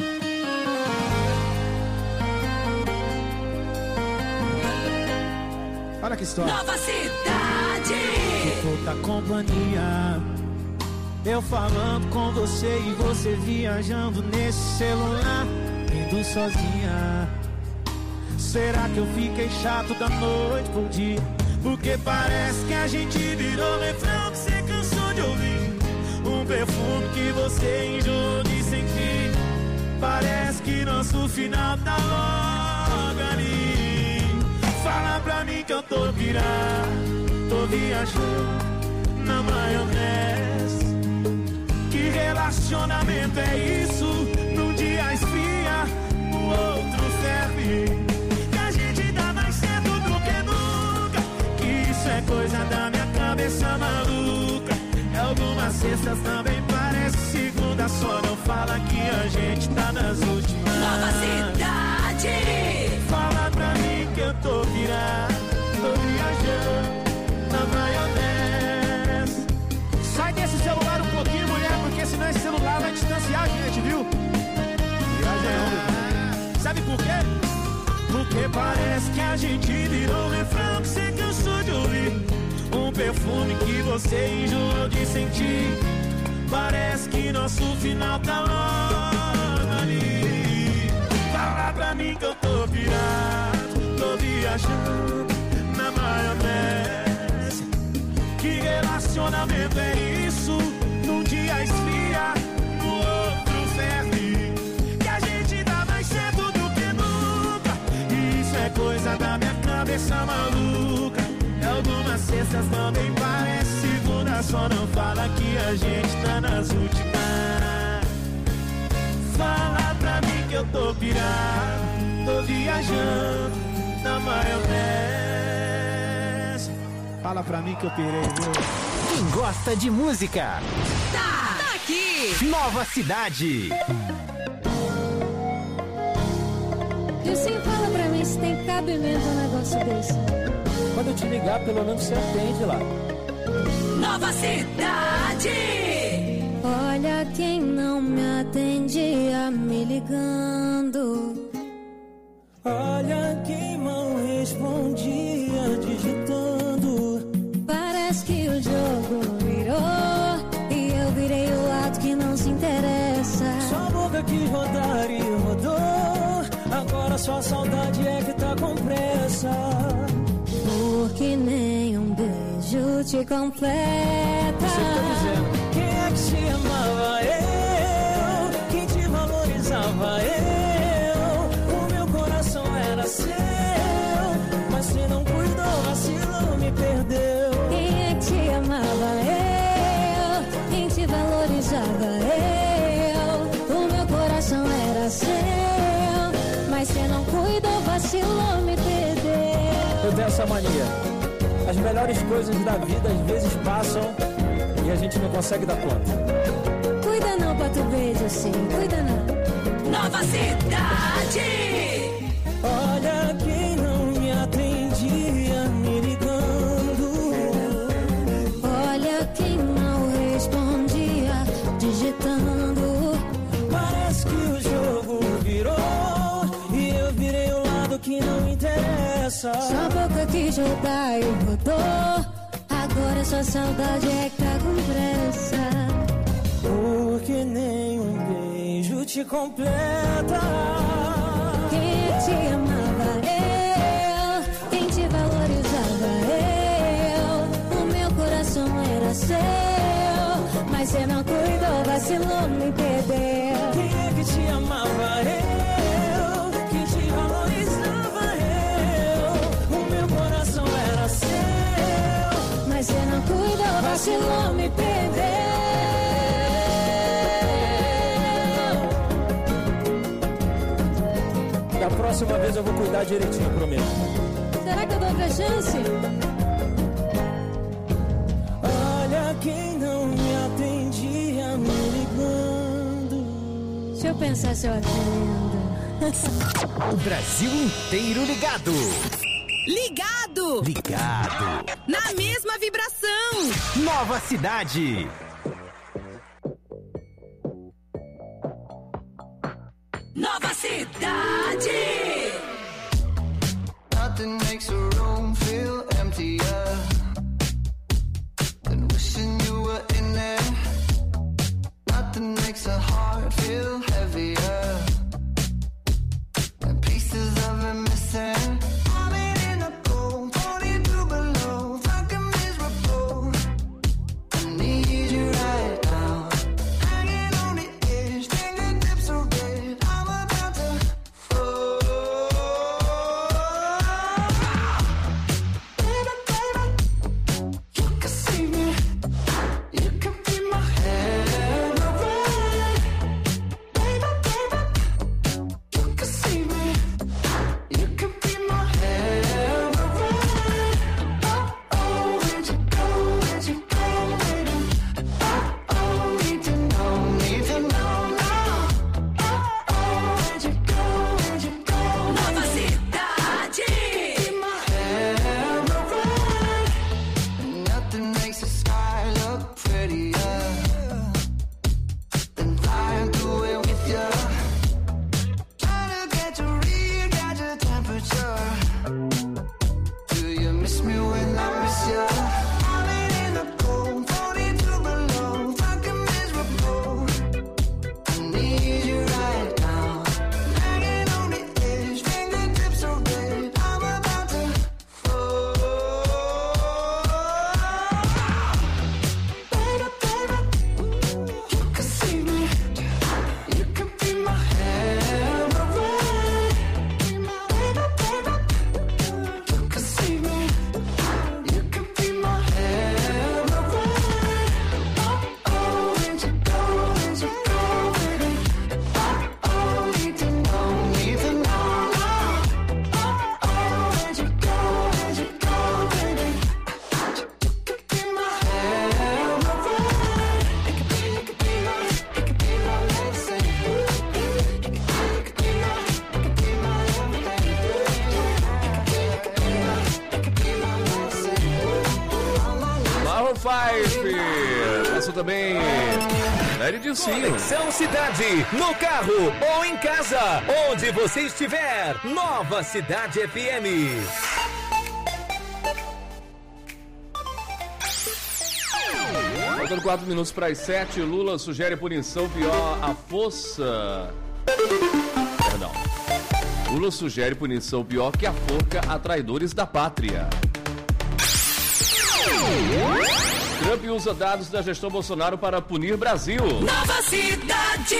Olha que história. Nova Cidade. Pouca companhia. Eu falando com você e você viajando nesse celular, indo sozinha. Será que eu fiquei chato da noite pro dia? Porque parece que a gente virou refrão que você cansou de ouvir. Um perfume que você enjoou de sentir. Parece que nosso final tá logo ali. Fala pra mim que eu tô pirado, tô viajando na maionese. Que relacionamento é isso? Num dia esfria, no outro ferve. Que a gente dá mais cedo do que nunca. Que isso é coisa da minha cabeça maluca. É algumas sextas também parece segunda. Só não fala que a gente tá nas últimas. Nova Cidade. Fala pra mim que eu tô virado, tô viajando na maionese. Sai desse celular um pouquinho, mulher, porque senão esse celular vai distanciar a gente, viu? Viajando. Sabe por quê? Porque parece que a gente virou um refrão que você cansou de ouvir. Um perfume que você enjoou de sentir. Parece que nosso final tá logo ali. Fala pra mim que eu tô pirado, tô viajando na maionese. Que relacionamento é isso? Num dia esfria, no outro ferve. Que a gente dá mais cedo do que nunca. Isso é coisa da minha cabeça maluca. E algumas sextas também parece segunda. Só não fala que a gente tá nas últimas. Fala pra mim que eu tô pirado, tô viajando na maionese. Fala pra mim que eu pirei, viu? Quem gosta de música, Tá aqui. Nova Cidade. E sim, fala pra mim se tem cabimento um negócio desse. Quando eu te ligar, pelo menos você atende lá. Nova Cidade. Olha quem não me atendia me ligando. Olha quem não respondia digitando. Parece que o jogo virou e eu virei o lado que não se interessa. Sua boca quis rodar e rodou. Agora sua saudade é que tá com pressa. Porque nem um beijo te completa. Você tá dizendo, quem é que te amava? Eu. Quem te valorizava? Eu. O meu coração era seu, mas você não cuidou, vacilou, me perdeu. Quem é que te amava? Eu. Quem te valorizava? Eu. O meu coração era seu, mas você não cuidou, vacilou, me perdeu. Eu tenho essa mania. As melhores coisas da vida às vezes passam e a gente não consegue dar conta. Cuida não pra tu beijo assim, cuida não. Nova Cidade. Olha quem não me atendia me ligando. Olha quem não respondia digitando. Parece Depois que o jogo virou e eu virei o lado que não interessa. Sua boca que jogar e rodou, agora sua saudade é que tá com pressa. Porque nenhum beijo te completa. Quem te amava eu, quem te valorizava eu. O meu coração era seu, mas você não cuidou, vacilou, me perdeu. Quem é que te amava eu, quem te valorizava eu. O meu coração era seu, mas você não cuidou, vacilou, me perdeu. Da próxima vez eu vou cuidar direitinho, prometo. Será que eu dou outra chance? Olha quem não me atendia me ligando. Deixa eu pensar se eu atendo. O Brasil inteiro ligado. Ligado! Ligado. Na mesma vibração. Nova Cidade. Nova Cidade. Nothing makes a room feel emptier than wishing you were in there. Nothing makes a heart feel heavier than pieces of it missing. I'm in the cold, 42 below, fucking miserable. I need you right now, hanging on the edge, fingertips are red. I'm about to fall. You can see me, you can be my head away. Baby, you can see me, you can be my head away. Oh, where'd you go, baby? Oh, need to know now. Oh, where'd you go, Nova Cidade. be my head away. Nothing makes the sky look prettier than flying through it with you. Trying to get to read, got your temperature. Do you miss me when I miss you? I'm in the cold, 42 below, fucking miserable. I need you right now, hanging on the edge, fingertips are red. I'm about to fall. Baby, you can see me, you can be my head away. Baby, you can see me, you can be my head away. Oh, where'd you go, baby? Oh, need to know now. Oh, where'd you go, baby? You could be my head away. It could be my medicine. It could be my everything. It could be my medicine. Marron 5. Essa também é de sim. Conexão Cidade, no carro ou em casa, onde você estiver. Nova Cidade FM. Faltando 4 minutos para as 7, Lula sugere punição pior à força. Perdão. Lula sugere punição pior que a forca a traidores da pátria. Trump usa dados da gestão Bolsonaro para punir Brasil. Nova Cidade.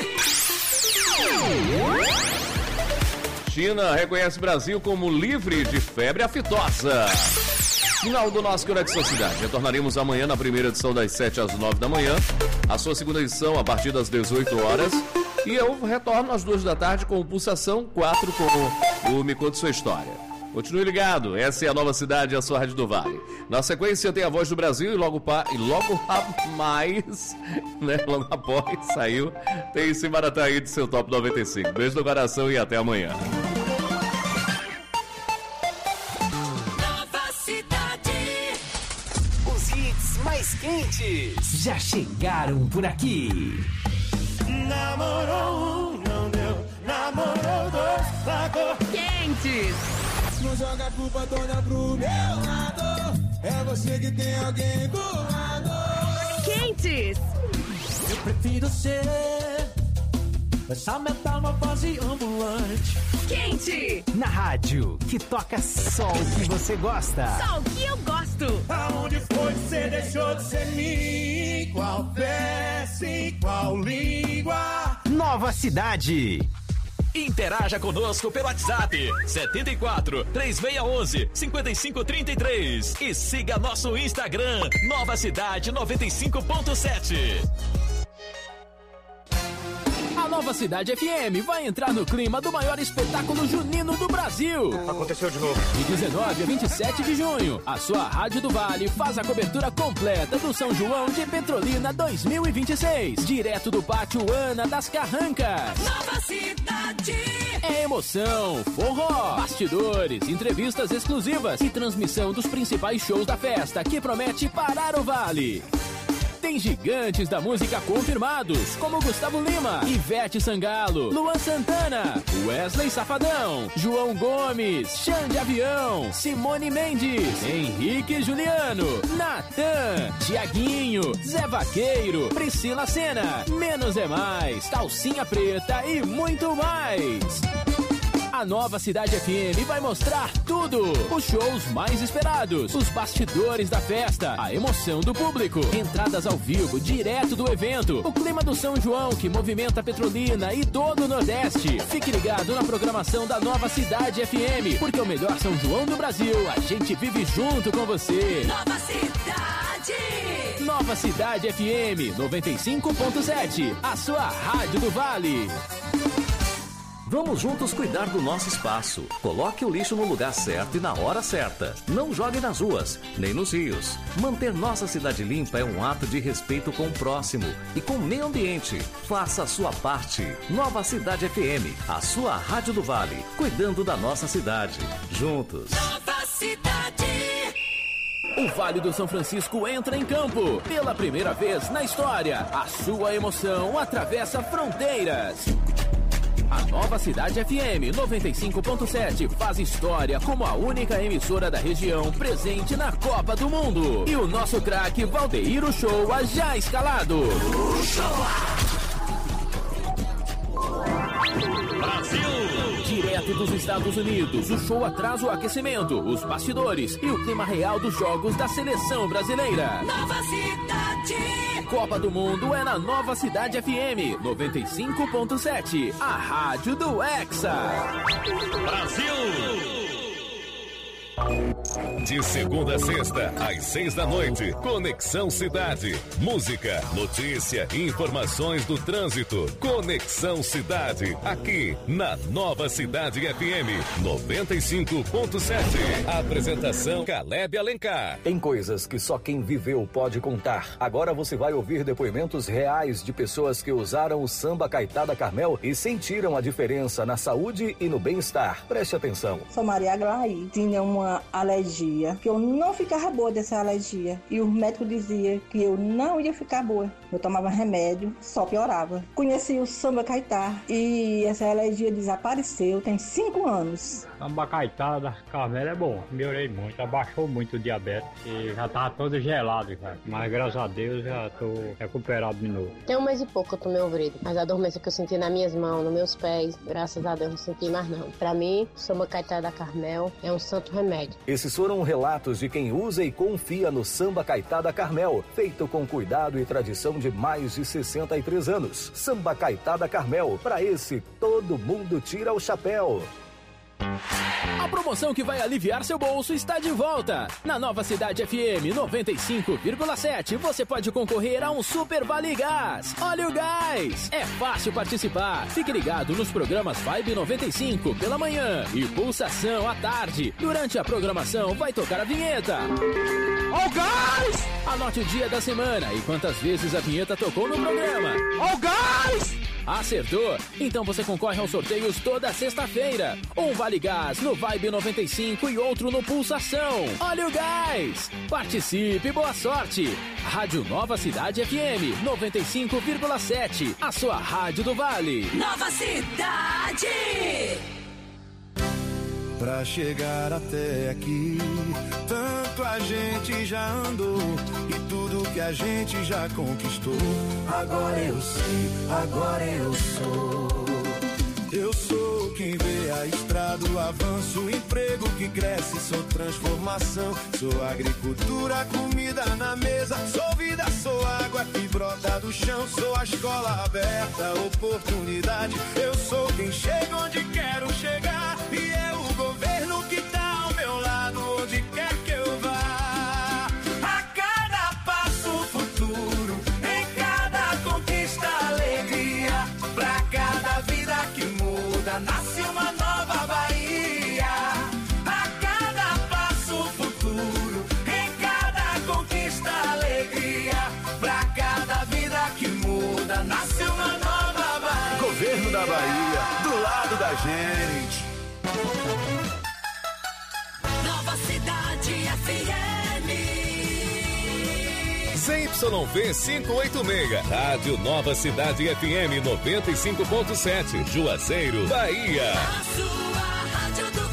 China reconhece Brasil como livre de febre aftosa. Final do nosso Conexão Cidade. Retornaremos amanhã na primeira edição das 7 às 9 da manhã. A sua segunda edição a partir das 18 horas. E eu retorno às 2 da tarde com o Pulsação 4 com o Me Conte Sua História. Continue ligado, essa é a Nova Cidade, a sua Rádio do Vale. Na sequência tem a Voz do Brasil e logo mais, né, logo após saiu, tem Simarataí de seu Top 95. Beijo no coração e até amanhã. Nova Cidade. Os hits mais quentes já chegaram por aqui. Namorou um, não deu. Namorou dois, largou. Quentes. Não joga a culpa toda pro meu lado. É você que tem alguém do lado. Quentes. Eu prefiro ser essa metamorfose ambulante. Quente. Na rádio, que toca só o que você gosta. Só o que eu gosto. Aonde foi que você deixou de ser mim? Qual peça e qual língua? Nova Cidade. Interaja conosco pelo WhatsApp 74 3611 5533 e siga nosso Instagram Nova Cidade 95.7. A Nova Cidade FM vai entrar no clima do maior espetáculo junino do Brasil. Aconteceu de novo. De 19 a 27 de junho, a sua Rádio do Vale faz a cobertura completa do São João de Petrolina 2026. Direto do Pátio Ana das Carrancas. Nova Cidade. É emoção, forró, bastidores, entrevistas exclusivas e transmissão dos principais shows da festa que promete parar o Vale. Tem gigantes da música confirmados, como Gustavo Lima, Ivete Sangalo, Luan Santana, Wesley Safadão, João Gomes, Xande Avião, Simone Mendes, Henrique Juliano, Natan, Tiaguinho, Zé Vaqueiro, Priscila Sena, Menos é Mais, Calcinha Preta e muito mais. A Nova Cidade FM vai mostrar tudo. Os shows mais esperados, os bastidores da festa, a emoção do público, entradas ao vivo direto do evento, o clima do São João que movimenta Petrolina e todo o Nordeste. Fique ligado na programação da Nova Cidade FM, porque o melhor São João do Brasil a gente vive junto com você. Nova Cidade. Nova Cidade FM 95.7, a sua Rádio do Vale. Vamos juntos cuidar do nosso espaço. Coloque o lixo no lugar certo e na hora certa. Não jogue nas ruas, nem nos rios. Manter nossa cidade limpa é um ato de respeito com o próximo e com o meio ambiente. Faça a sua parte. Nova Cidade FM, a sua Rádio do Vale, cuidando da nossa cidade. Juntos. Nova Cidade. O Vale do São Francisco entra em campo. Pela primeira vez na história, a sua emoção atravessa fronteiras. A Nova Cidade FM 95.7 faz história como a única emissora da região presente na Copa do Mundo. E o nosso craque Valdeir Uchoa já escalado. Brasil! Direto dos Estados Unidos, o show traz o aquecimento, os bastidores e o clima real dos jogos da seleção brasileira. Nova Cidade. Copa do Mundo é na Nova Cidade FM 95.7, a rádio do Hexa. Brasil! De segunda a sexta, às 6 da noite, Conexão Cidade. Música, notícia e informações do trânsito. Conexão Cidade, aqui na Nova Cidade FM 95.7. Apresentação Caleb Alencar. Tem coisas que só quem viveu pode contar. Agora você vai ouvir depoimentos reais de pessoas que usaram o samba Caetá da Carmel e sentiram a diferença na saúde e no bem-estar. Preste atenção. Sou Maria Aglaí, tinha uma alergia, que eu não ficava boa dessa alergia. E os médicos diziam que eu não ia ficar boa. Eu tomava remédio, só piorava. Conheci o samba Caetá e essa alergia desapareceu, tem 5 anos. Samba Caetá da Carmel é bom, melhorei muito, abaixou muito o diabetes e já tava todo gelado, cara. Mas graças a Deus já tô recuperado de novo. Tem 1 mês e pouco que eu tomei o Vrido, mas a dormência que eu senti nas minhas mãos, nos meus pés, graças a Deus não senti mais não. Pra mim, o samba Caetá da Carmel é um santo remédio. Esses foram relatos de quem usa e confia no samba Caetá da Carmel, feito com cuidado e tradição de mais de 63 anos. Samba Caetá da Carmel, pra esse todo mundo tira o chapéu. A promoção que vai aliviar seu bolso está de volta. Na Nova Cidade FM 95,7 você pode concorrer a um Super Vale Gás. Olha o gás! É fácil participar. Fique ligado nos programas Vibe 95 pela manhã e Pulsação à tarde. Durante a programação vai tocar a vinheta. Ó o gás! Anote o dia da semana e quantas vezes a vinheta tocou no programa. Ó o gás! Acertou? Então você concorre aos sorteios toda sexta-feira. Um Vale Gás no Vibe 95 e outro no Pulsação. Olha o gás! Participe, boa sorte! Rádio Nova Cidade FM 95,7. A sua rádio do Vale. Nova Cidade! Pra chegar até aqui, tanto a gente já andou e tudo que a gente já conquistou. Agora eu sei, agora eu sou. Eu sou quem vê a estrada, o avanço, o emprego que cresce, sou transformação. Sou agricultura, comida na mesa, sou vida, sou água que brota do chão. Sou a escola aberta, oportunidade. Eu sou quem chega onde quero chegar e é o governo que tá ao meu lado, onde quer que eu vá. A cada passo futuro, em cada conquista alegria, pra cada vida que muda, nasce uma nova Bahia. A cada passo futuro, em cada conquista alegria, pra cada vida que muda, nasce uma nova Bahia. Governo da Bahia, do lado da gente. Nova Cidade FM. ZYV 586, Rádio Nova Cidade FM 95.7, Juazeiro, Bahia. A sua rádio do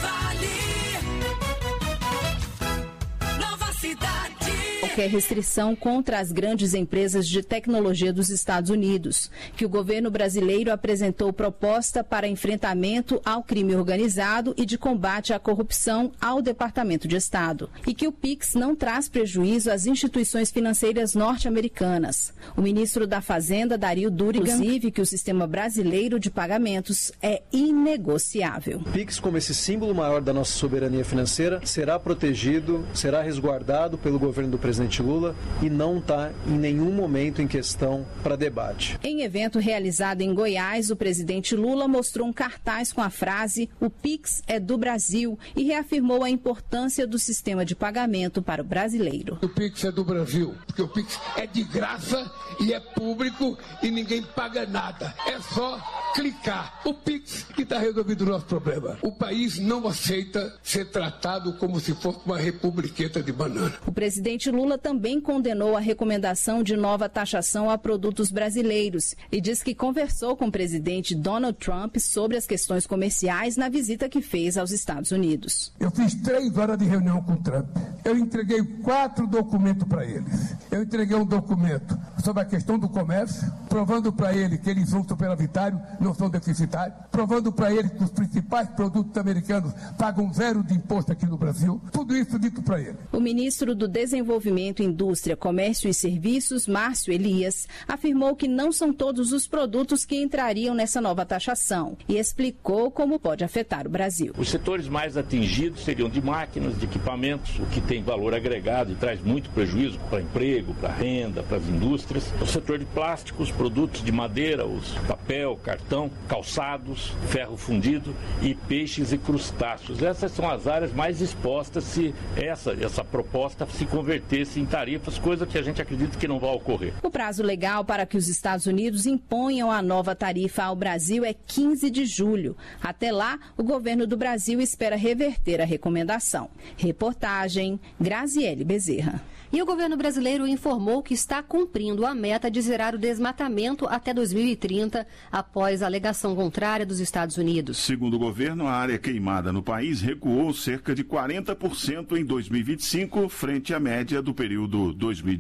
Vale. Nova Cidade. Qualquer restrição contra as grandes empresas de tecnologia dos Estados Unidos, que o governo brasileiro apresentou proposta para enfrentamento ao crime organizado e de combate à corrupção ao Departamento de Estado, e que o PIX não traz prejuízo às instituições financeiras norte-americanas. O ministro da Fazenda, Dario Durigan, inclusive que o sistema brasileiro de pagamentos é inegociável. O PIX, como esse símbolo maior da nossa soberania financeira, será protegido, será resguardado pelo governo do presidente Lula e não está em nenhum momento em questão para debate. Em evento realizado em Goiás, o presidente Lula mostrou um cartaz com a frase "O Pix é do Brasil" e reafirmou a importância do sistema de pagamento para o brasileiro. O Pix é do Brasil, porque o Pix é de graça e é público e ninguém paga nada. É só clicar. O Pix que está resolvido o nosso problema. O país não aceita ser tratado como se fosse uma republiqueta de banana. O presidente Lula também condenou a recomendação de nova taxação a produtos brasileiros e diz que conversou com o presidente Donald Trump sobre as questões comerciais na visita que fez aos Estados Unidos. Eu fiz 3 horas de reunião com o Trump. Eu entreguei 4 documentos para eles. Eu entreguei um documento sobre a questão do comércio, provando para ele que eles são superavitários, não são deficitários, provando para ele que os principais produtos americanos pagam 0 de imposto aqui no Brasil. Tudo isso dito para ele. O ministro do Desenvolvimento, Indústria, Comércio e Serviços, Márcio Elias, afirmou que não são todos os produtos que entrariam nessa nova taxação e explicou como pode afetar o Brasil. Os setores mais atingidos seriam de máquinas, de equipamentos, o que tem valor agregado e traz muito prejuízo para emprego, para renda, para as indústrias. O setor de plásticos, produtos de madeira, os papel, cartão, calçados, ferro fundido e peixes e crustáceos. Essas são as áreas mais expostas se essa proposta se convertesse em tarifas, coisa que a gente acredita que não vai ocorrer. O prazo legal para que os Estados Unidos imponham a nova tarifa ao Brasil é 15 de julho. Até lá, o governo do Brasil espera reverter a recomendação. Reportagem Graziele Bezerra. E o governo brasileiro informou que está cumprindo a meta de zerar o desmatamento até 2030, após a alegação contrária dos Estados Unidos. Segundo o governo, a área queimada no país recuou cerca de 40% em 2025, frente à média do período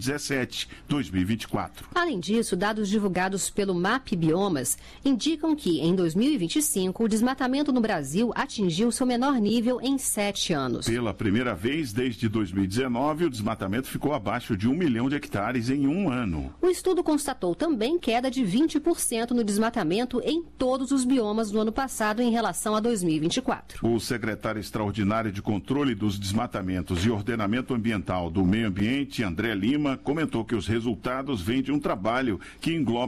2017-2024. Além disso, dados divulgados pelo MAP Biomas indicam que, em 2025, o desmatamento no Brasil atingiu seu menor nível em 7 anos. Pela primeira vez desde 2019, o desmatamento ficou abaixo de 1 milhão de hectares em um ano. O estudo constatou também queda de 20% no desmatamento em todos os biomas no ano passado em relação a 2024. O secretário extraordinário de Controle dos Desmatamentos e Ordenamento Ambiental do Meio Ambiente, André Lima, comentou que os resultados vêm de um trabalho que engloba